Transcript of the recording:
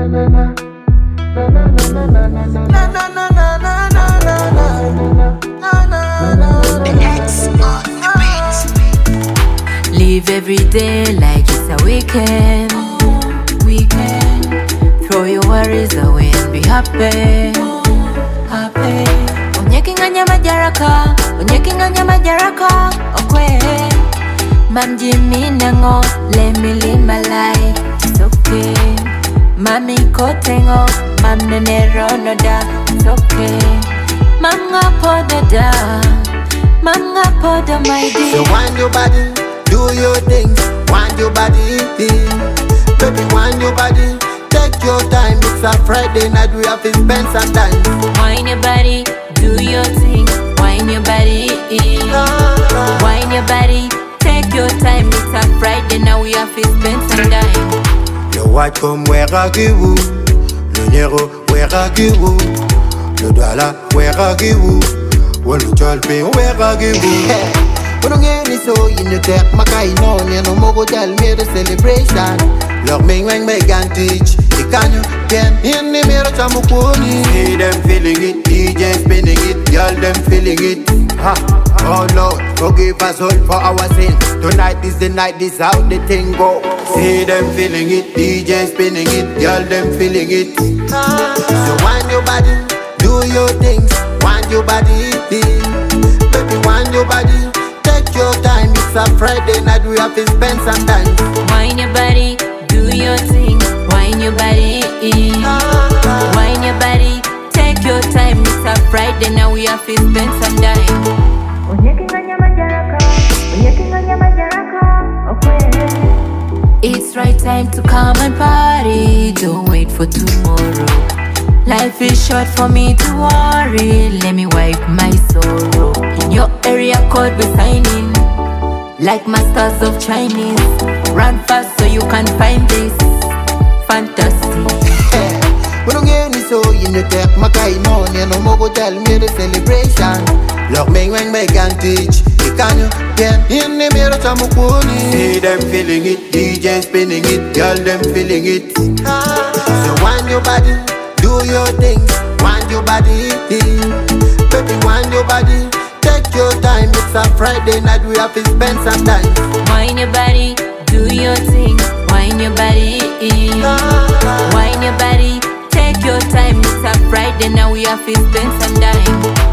Live every day like it's a weekend. Throw your worries away and be happy. Onyekinganya majaraka, okwe. Mam Jimmy nango, let me live my life. It's okay. Mami kotengo, mam nenero no da. It's okay. Mam ngapoda da, mam ngapoda my dear. So wind your body, do your things. Wind your body, baby, wind your body. Take your time, it's a Friday night, we have to spend some time. Wind your body, do your thing. Wind your body, wind your body. Take your time, it's a Friday now, we have to spend some time. Le white comme where are you? Le nero where are you? Le dollar where are you? Well, le jolpe where are you? When I'm getting so in the tech, Makai no, no more tell me the celebration. Love me when me can teach. The can you get in the mirror, Chamukuni. See them feeling it, DJ spinning it, y'all them feeling it. Ha, oh Lord, forgive us all for our sin. Tonight is the night, this how the thing go. See them feeling it, DJ spinning it, y'all them feeling it. So wind your body, do your things, wind your body, baby, wind your body. Take your time, it's a Friday night, we have to spend some time. Wind your body, do your thing. Wind your body, wind your body. Take your time, it's a Friday now, we have to spend some time. It's right time to come and party. Don't wait for tomorrow. Life is short for me to worry. Let me wipe my sorrow. In your area code we signing like masters of Chinese. Run fast so you can find this fantasy. We don't get any so in the tech, Makai no, no more tell me the celebration. Love me when me can teach. The can you get in the mirror, Chamukuni. See them feeling it, DJ spinning it, y'all them feeling it. So wind your body, do your things, wind your body, baby, wind your body. Take your time, it's a Friday night, we have to spend some time. Wind your body, do your thing. Wind your body, wind your body. Take your time, it's a Friday now, we have to spend some time.